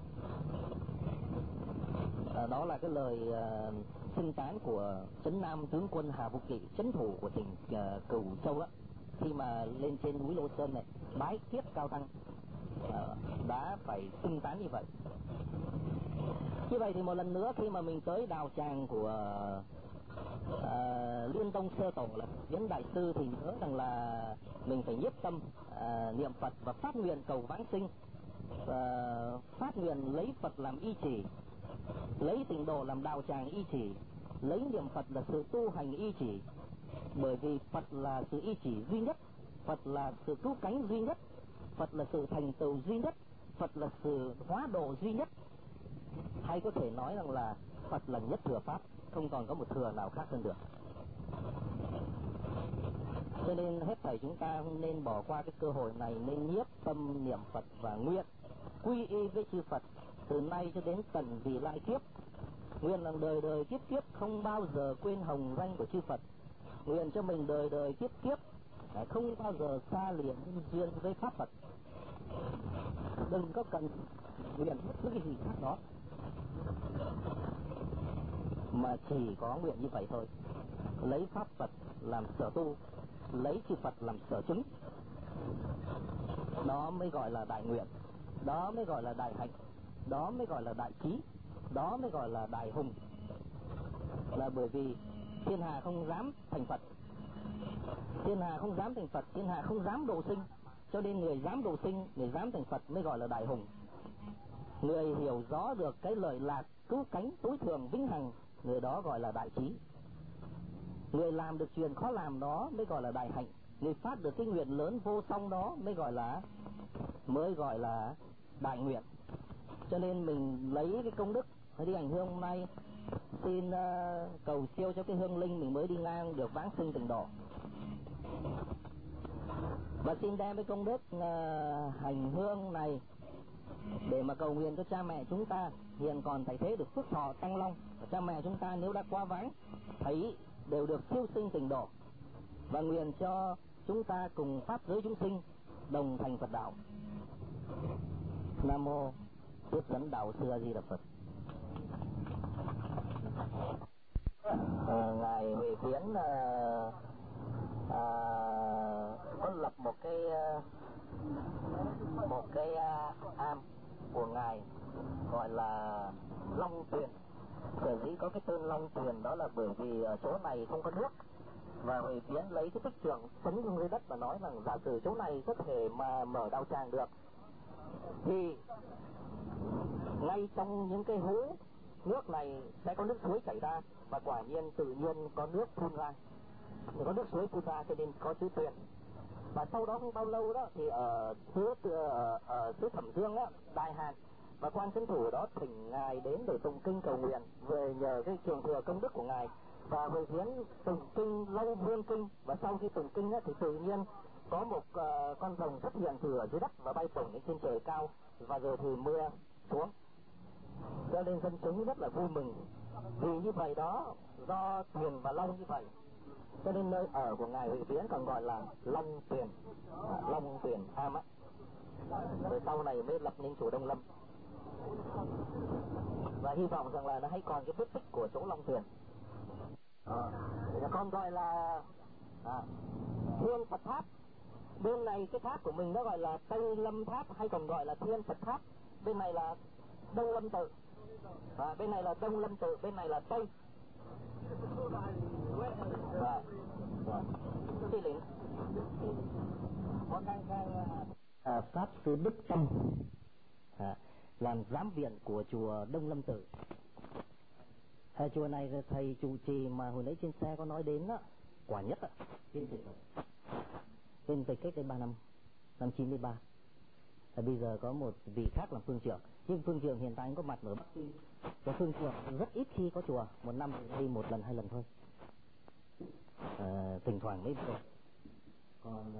Đó là cái lời xưng tán của trấn Nam tướng quân Hà Vô Kỵ, trấn thủ của tỉnh Cửu Châu á, khi mà lên trên núi Lô Sơn này bái kiếp cao tăng, đã phải xưng tán như vậy. Như vậy thì một lần nữa khi mà mình tới đạo tràng của Liên Tông Sơ Tổ là Viễn Đại Sư thì nhớ rằng là mình phải nhiếp tâm niệm Phật và phát nguyện cầu vãng sinh, phát nguyện lấy Phật làm y chỉ, lấy tịnh độ làm đạo tràng y chỉ, lấy niệm Phật là sự tu hành y chỉ. Bởi vì Phật là sự y chỉ duy nhất, Phật là sự cứu cánh duy nhất, Phật là sự thành tựu duy nhất, Phật là sự hóa độ duy nhất. Hay có thể nói rằng là Phật là nhất thừa pháp, không còn có một thừa nào khác hơn được. Cho nên hết thảy chúng ta không nên bỏ qua cái cơ hội này, nên nhiếp tâm niệm Phật và nguyện quy y với chư Phật từ nay cho đến tận vì lại kiếp. Nguyện là đời đời kiếp kiếp không bao giờ quên hồng danh của chư Phật. Nguyện cho mình đời đời kiếp kiếp không bao giờ xa liền nhân duyên với pháp Phật. Đừng có cần nguyện bất cứ cái gì khác đó, mà chỉ có nguyện như vậy thôi. Lấy pháp Phật làm sở tu, lấy chư Phật làm sở chứng, đó mới gọi là đại nguyện, đó mới gọi là đại hạnh, đó mới gọi là đại trí, đó mới gọi là đại hùng. Là bởi vì thiên hạ không dám thành Phật, thiên hạ không dám thành Phật, thiên hạ không dám độ sinh, cho nên người dám độ sinh, người dám thành Phật mới gọi là đại hùng. Người hiểu rõ được cái lợi lạc cứu cánh tối thượng vĩnh hằng, người đó gọi là đại trí. Người làm được chuyện khó làm đó mới gọi là đại hạnh. Người phát được cái nguyện lớn vô song đó mới gọi là đại nguyện. Cho nên mình lấy cái công đức đi hành hương hôm nay, xin cầu siêu cho cái hương linh mình mới đi ngang được vãng sinh tịnh độ. Và xin đem cái công đức hành hương này để mà cầu nguyện cho cha mẹ chúng ta hiện còn tại thế được phước thọ tăng long. Và cha mẹ chúng ta nếu đã qua vãng thấy đều được siêu sinh tịnh độ. Và nguyện cho chúng ta cùng pháp giới chúng sinh đồng thành Phật đạo. Nam mô Tiếp dẫn đạo sư A Di Đà Phật. Ngài Huệ Viễn có lập một cái am của ngài gọi là Long Tuyền. Sở dĩ có cái tên Long Tuyền đó là bởi vì ở chỗ này không có nước, và Huệ Viễn lấy cái tích trượng sống trong dưới đất và nói rằng giả sử chỗ này có thể mà mở đạo tràng được thì ngay trong những cái hố nước này sẽ có nước suối chảy ra, và quả nhiên tự nhiên có nước phun ra, có nước suối phun ra, cho nên có chữ Tuyền. Và sau đó không bao lâu đó thì ở xứ Thẩm Dương á, Đại Hàn, và quan trấn thủ đó thỉnh ngài đến để tụng kinh cầu nguyện về nhờ cái trường thừa công đức của ngài. Và Huệ Viễn tụng kinh Long Vương Kinh, và sau khi tụng kinh á, thì tự nhiên có một con rồng xuất hiện từ ở dưới đất và bay bổng lên trên trời cao, và rồi thì mưa xuống. Cho nên dân chúng rất là vui mừng. Vì như vậy đó, do Tuyền và Long như vậy, cho nên nơi ở của ngài Huệ Viễn còn gọi là Long Tuyền, Long Tuyền Am á. Rồi sau này mới lập nên chùa Đông Lâm. Và hy vọng rằng là nó hãy còn cái vết tích của chỗ Long Tuyền. Còn gọi là Thiên Phật Tháp. Bên này cái tháp của mình nó gọi là Tây Lâm Tháp, hay còn gọi là Thiên Phật Tháp. Bên này là Đông Lâm Tự, bên này là Đông Lâm Tự, bên này là Tây. Có Pháp Sư Đức Tâm làm giám viện của chùa Đông Lâm Tự. Chùa này thầy chủ trì mà hồi nãy trên xe có nói đến đó, quả nhất á, trên tịch cách đây 3 năm, năm 93. Bây giờ có một vị khác làm phương trưởng, nhưng phương trưởng hiện tại anh có mặt ở Bắc Kinh. Và phương trưởng rất ít khi có chùa, một năm đi 1 lần 2 lần thôi, thỉnh thoảng mới về. Còn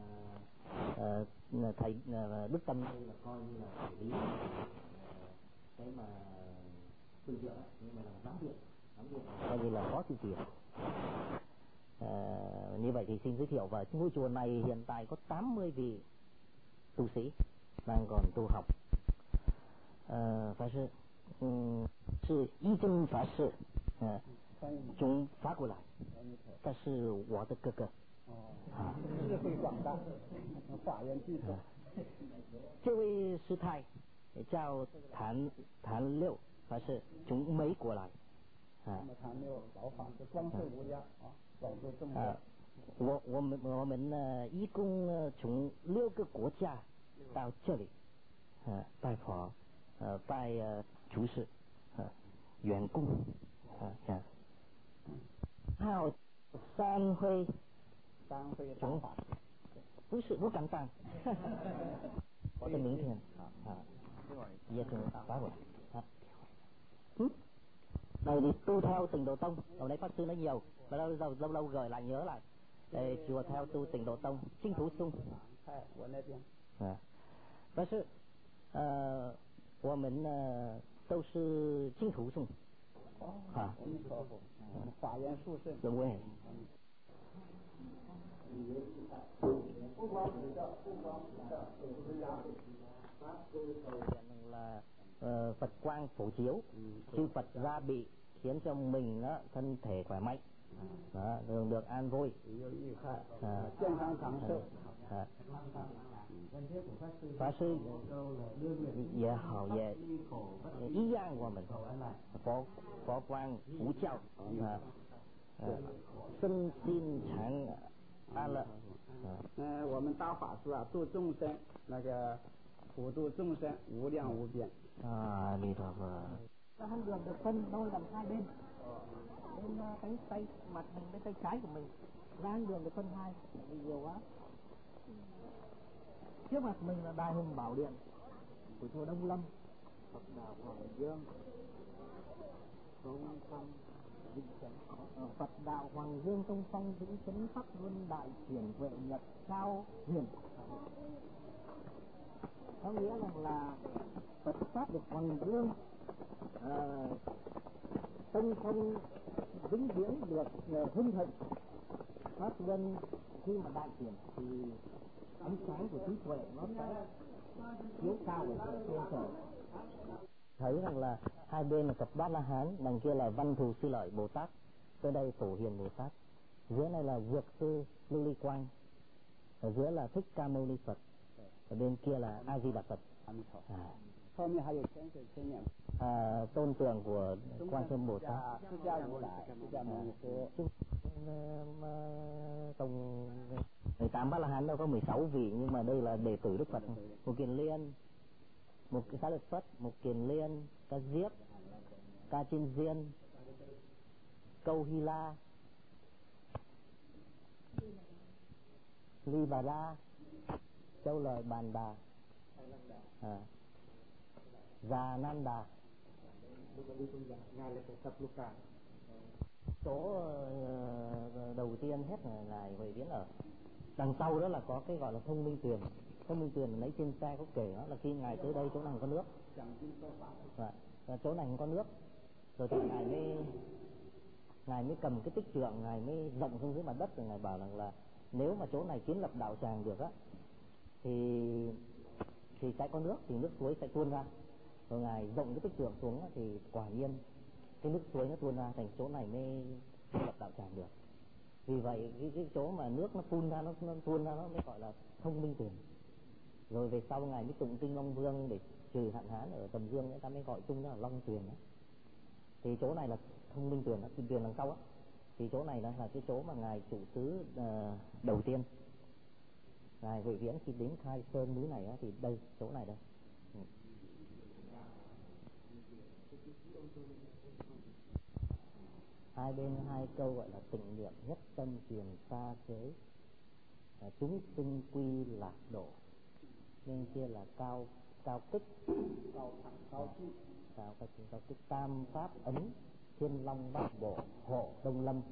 thầy Đức Tâm đây là coi như là xử lý cái mà phương trưởng, nhưng mà là giám viện coi như là phó chủ trì. Như vậy thì xin giới thiệu, và ngôi chùa này hiện tại có 80 vị tu sĩ đang còn tu học. Pháp sư,是一真法师，从法国来，他是我的哥哥。 智慧广大，法缘具足。 这位师太叫谭六法师，从美国来。 谭六老法师光寿无疆啊，保佑众生。 我们一共从6个国家到这里，拜佛，拜主事，员工，还有三辉大法师，不是不敢当，我的明天也从法国来。Này đi tu theo Tịnh Độ Tông, hồi nãy Pháp Sư nói nhiều và lâu gửi lại nhớ lại. Chùa theo tu Tịnh Độ Tông, Chính Thủ Sung. Pháp Sư, 我们都是净土宗法缘殊胜。 对。là Phật quang phổ chiếu, chư Phật gia bị khiến cho mình đó, thân thể khỏe mạnh, đó, được an vui, Pháp Sư也好也一样，我们佛光普照，身心常安乐。 我们大法师啊，度众生那个普度众生无量无边。 弥陀Phật. Hắn đường được phân đôi làm 2 bên. Bên tay mặt mình bên tay trái của mình, lan đường được phân 2, vì nhiều quá. Trước mặt mình là Đại Hùng Bảo Điện của chùa Đông Lâm, Phật Đạo Hoàng Dương, Công Phong Vĩnh Chấn. Phật Đạo Hoàng Dương Công Phong Vĩnh Chấn Pháp Luân Đại Chuyển Huệ Nhật Cao Huyền. Có nghĩa là Phật pháp được Hoàng Dương, Tông Phong vĩnh viễn được hưng thịnh. Pháp luân khi mà đại chuyển thì ánh sáng của trí tuệ nó sẽ chiếu cao ở trên trời. Thấy rằng là hai bên là Phật Bát La Hán, đằng kia là Văn Thù Sư Lợi Bồ Tát, tới đây Phổ Hiền Bồ Tát, dưới này là Dược Sư Lưu Ly Quang, ở dưới là Thích Ca Mâu Ni Phật, ở bên kia là A Di Đà Phật. Tôn tượng của Quan Sơn Bồ Tát. Tổng 18 Bát La Hán đâu có 16 vị, nhưng mà đây là đệ tử Đức Phật. Một Kiền Liên, một cái Xá Lợi Phất, một Kiền Liên, Ca Diếp, Ca Chiên Diên, Câu Hy La, Ly Bà La, Châu Lợi Bàn Đà, Già Nan Đà. Chỗ đầu tiên hết là Huệ Viễn ở. Đằng sau đó là có cái gọi là Thông Minh Tuyền. Thông Minh Tuyền lấy trên xe có kể đó là khi ngài tới đây chỗ này có nước, và chỗ này không có nước, rồi thì ngài mới cầm cái tích trượng, ngài mới rộng xuống dưới mặt đất, rồi ngài bảo rằng là nếu mà chỗ này kiến lập đạo tràng được á thì sẽ có nước, thì nước suối sẽ tuôn ra. Rồi ngài rộng cái tích trượng xuống á, thì quả nhiên cái nước suối nó tuôn ra, thành chỗ này mới kiến lập đạo tràng được. Vì vậy cái chỗ mà nước nó phun ra, nó tuôn ra, nó mới gọi là Thông Minh Tuyền. Rồi về sau ngài mới tụng kinh Long Vương để trừ hạn hán ở Tầm Dương, người ta mới gọi chung đó là Long Tuyền đó. Thì chỗ này là Thông Minh Tuyền, tuyền đằng sau á, thì chỗ này là cái chỗ mà ngài chủ xứ đầu tiên, ngài Huệ Viễn khi đến khai sơn núi này á, thì đây chỗ này đây. hai bên hai câu gọi là tịnh niệm nhất tâm truyền xa giới, chúng sinh quy lạc độ. Bên kia là cao tích, cao tích tam pháp ấn, thiên long bát bộ, hộ đông lâm.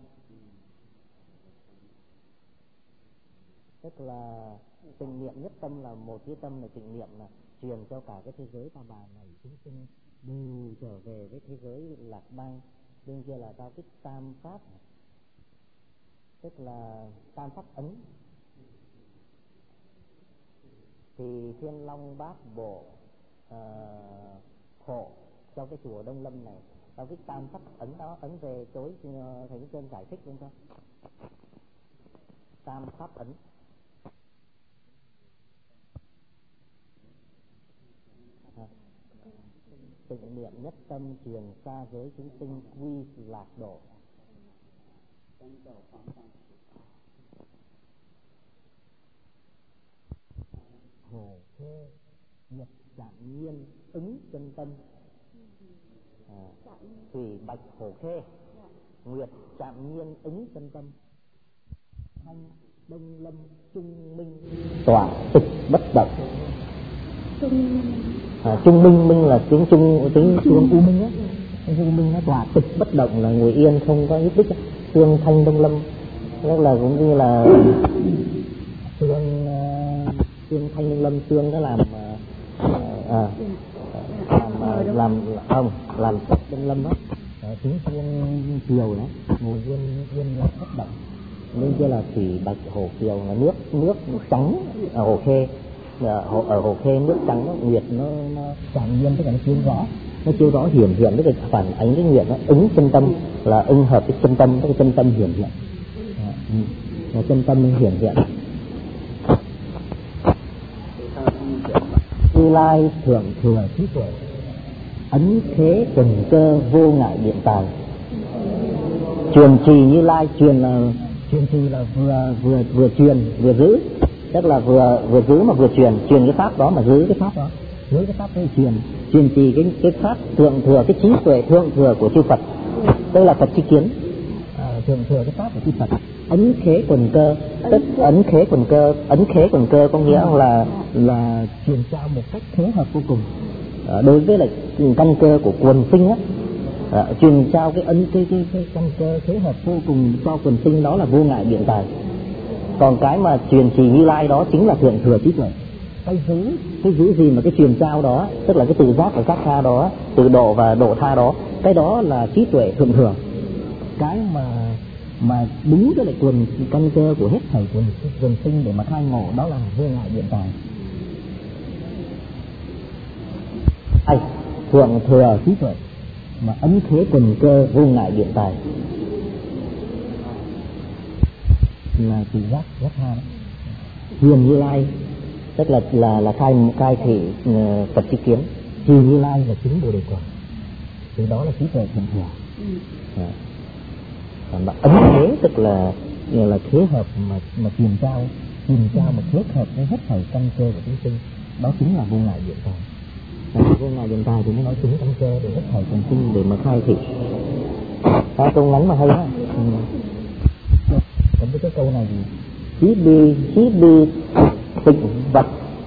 Tức là tịnh niệm nhất tâm là một cái tâm là tịnh niệm là truyền cho cả cái thế giới ta bà này, chúng sinh đều trở về với thế giới lạc bang. Bên kia là cao tích tam pháp, tức là tam pháp ấn. Thì thiên long bát bộ hộ cho cái chùa Đông Lâm này. Cao tích tam pháp ấn đó, ấn về tối thầy Đức Chân giải thích luôn cho. Tam pháp ấn. Tịnh niệm nhất tâm truyền xa giới, chúng sinh quy lạc độ. Hồ khê nhật chạm nhiên ứng chân tâm. Thủy bạch hồ khê, nguyệt chạm nhiên ứng chân tâm. Thanh đông lâm trung minh tọa tịch bất động. Trung minh là tiếng trung, tiếng u minh á. U minh nó tọa tịch bất động là ngồi yên không có nhúc nhích. Tương thanh đông lâm tức là cũng như là tương thanh đông lâm, tương nó làm làm sắc đông lâm á. Tiếng tương kiều đó, ngồi yên là bất động. Bên kia là thủy bạch hồ kiều là nước trắng ở hồ khê. Ở hồ khê nước trắng nó nguyệt nó chạm nhiên, tức là nó chiếu rõ hiển hiện, tức là phản ánh cái nguyệt nó ứng chân tâm, là ứng hợp cái chân tâm, tức là chân tâm hiển hiện, là chân tâm hiển hiện. Như Lai thượng thừa trí tuệ, ấn thế quần cơ vô ngại biện tài. Truyền trì Như Lai, truyền trì là vừa truyền vừa giữ, tức là vừa giữ mà vừa truyền cái pháp đó mà giữ cái pháp đó, giữ cái pháp đó truyền trì cái pháp thượng thừa, cái trí tuệ thượng thừa của chư Phật, tức là Phật chi kiến, thượng thừa cái pháp của chư Phật. Ấn khế quần cơ, tức ấn khế quần cơ có nghĩa là truyền trao một cách thế hợp vô cùng đối với lại căn cơ của quần sinh á. Truyền trao cái căn cơ thế hợp vô cùng cho quần sinh, đó là vô ngại biện tài. Còn cái mà truyền trì Như Lai đó chính là thượng thừa trí tuệ. Cái giữ gì mà cái truyền trao đó, tức là cái tự giác và giác tha đó, tự độ và độ tha đó, cái đó là trí tuệ thượng thừa. Cái mà đúng với lại quần căn cơ của hết thảy quần sinh để mà khai ngộ, đó là vô ngại biện tài. Thượng thừa trí tuệ mà ấn thế quần cơ vô ngại biện tài là tự giác tha đó. Hiền Như Lai tức là khai thị Phật chi kiến. Trì Như Lai là chứng Bồ Đề quả, từ đó là trí tuệ thượng thừa. Còn ấn thế tức là thế hợp mà truyền trao mà kết hợp với hết thảy căn cơ của chúng sinh, đó chính là vô ngại biện tài. Vô ngại biện tài thì mới nói chứng căn cơ để hết thảy chúng sinh để mà khai thị. Câu ngắn mà hay á. Còn với cái câu này thì chí bi tịnh vật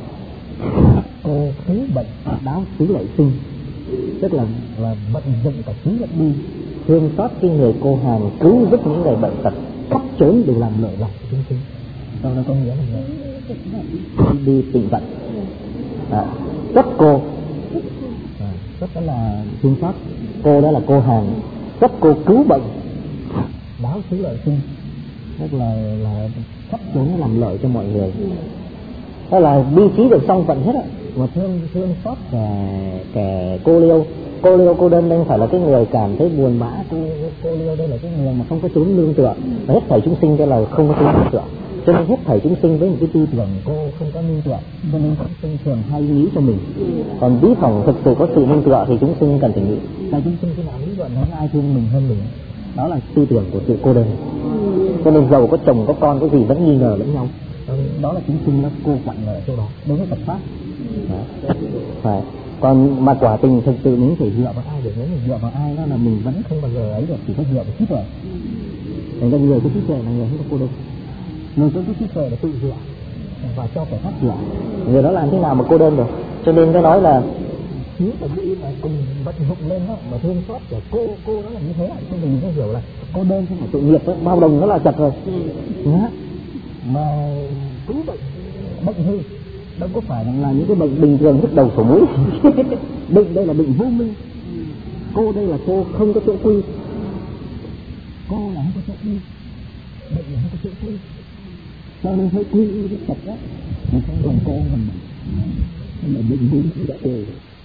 ô cứu bệnh đáo xứ lợi sinh, tức là vận dụng cả trí lẫn bi, thương xót cái người cô hàng, cứu giúp những người bệnh tật, khắp trốn đều làm lợi lạc cho chúng sinh. Câu nó có nghĩa là chí bi tịnh vận. Cấp cô, cấp đó là thương xót, cô đó là cô hàng, cấp cô cứu bệnh, đáo xứ lợi sinh, tức là khắp trốn làm lợi cho mọi người. Đó là bi trí được song vận hết á. Mà thương xót kẻ cô liêu cô đơn đây không phải là cái người cảm thấy buồn bã. Cô liêu đây là cái người mà không có chốn nương tựa. Và hết thảy chúng sinh đây là không có chốn nương tựa, cho nên hết thảy chúng sinh với một cái tư tưởng cô không có nương tựa, cho nên chúng sinh thường hay nghĩ cho mình. Còn ví phòng thực sự có sự nương tựa thì chúng sinh cần phải nghĩ. Tại chúng sinh khi nào lý luận không ai thương mình hơn mình, đó là tư tưởng của sự cô đơn. Cho nên giàu có chồng có con cái gì vẫn nghi ngờ lẫn nhau. Đó là chúng sinh nó cô quạnh ở chỗ đó đối với Phật pháp. Phải Còn mà quả tình thực sự mình phải dựa vào ai được, nếu mình dựa vào ai đó là mình vẫn không bao giờ ấy được, chỉ có dựa vào trí tuệ. Thành ra người có trí tuệ là người không có cô đơn, người có trí tuệ là tự dựa và cho kẻ khác dựa, người đó làm thế nào mà cô đơn được. Cho nên cái nói là nếu mà nghĩ là cùng vận dụng lên đó mà thương xót của cô đó là như thế, cho mình có hiểu là cô đơn không phải tội nghiệp đó, bao đồng nó là chật rồi nhá. Mà cứ bệnh hư đâu có phải là những cái bệnh bình thường nhức đầu sổ mũi. Bệnh đây là bệnh vô minh. Cô đây là cô không có chỗ quy, cô là không có chỗ quy, bệnh là không có chỗ quy, cho nên phải quy cái chật đó, mà không còn cô mình là bệnh vô minh đã từ